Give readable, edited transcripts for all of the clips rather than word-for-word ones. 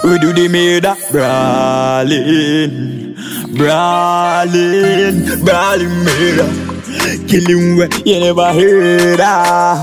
We do the murder, brawling, brawling, brawling murder. Killing where you never heard of.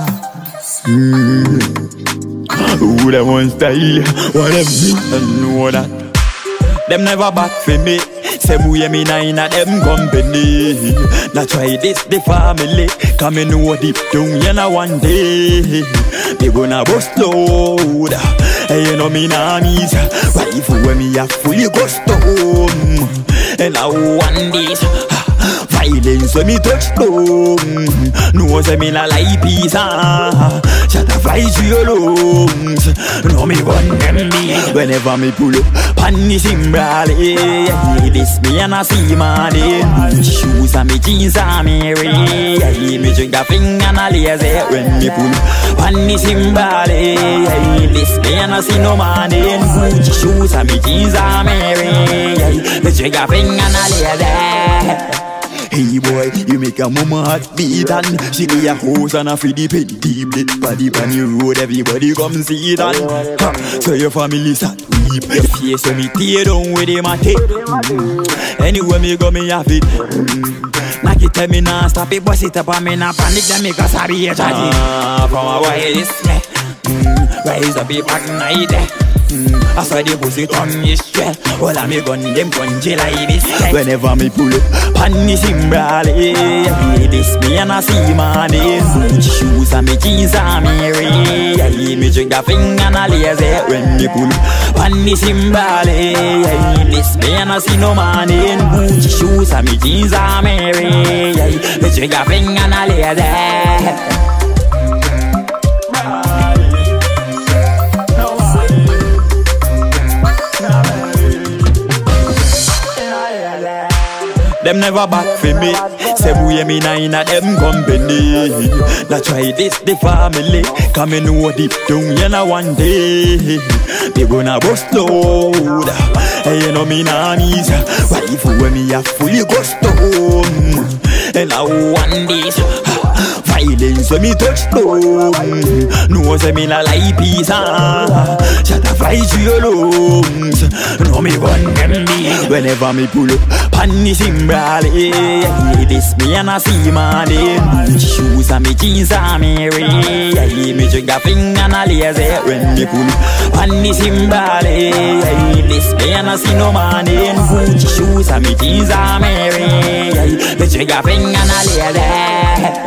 Who them want style, what them me, I know that. Them never back for me. Say we me nine of them company. Now try this the family. Come and know deep down you know one day me gonna bust load. Hey, you know me nah miss. Rifle when me a fully ghost home. And I want this violence when me touch down. No say me la like peace. Shut up fly to your lungs. No me gun them me. Whenever me pull up panic symbole. This me and I see money. Shoes and me jeans and me ray. Me drink a finger and a lazy when me pull panic symbole. This me and I see no money. Shoes and me jeans and me ray. Me drink a finger and a lazy. Hey boy, you make a mama heart beat and she lay a house and a feed the pen deep. Body on the road, everybody come see it and so your family start weep. Your face when me tear down with him a tape. Anywhere me go me have it. Knock it tell me nah stop it, bust it up and me nah panic. Them make us happy a chatty. From a while this me rise up a back night. I saw the pussy come is straight. All of me gun them punch like this. Whenever me pull up panic symbole. This me and I see money. Shoes and me jeans and me ray. Me drink a finger and a lazy when me pull up panic symbole. This me and I see no money. Shoes and me jeans and me ray. Me drink a finger and a lazy. Them never back for me. Say we me nine of them company. Now try this the family. Come and know deep down you know one day me gonna bust load. Hey, you know me nah miss. Rifle when me a fully ghost home. And I want this violence when me touch down. No say me la like peace. Shut up fly to your lungs. No me gun them me. Whenever me pull up panic symbole. This me and I see money. Shoes and me jeans and me ray. Me drink a finger and a lazy when me pull up panic symbole. This me and I see no money. Shoes and me jeans and me ray. Me drink a finger and a lazy.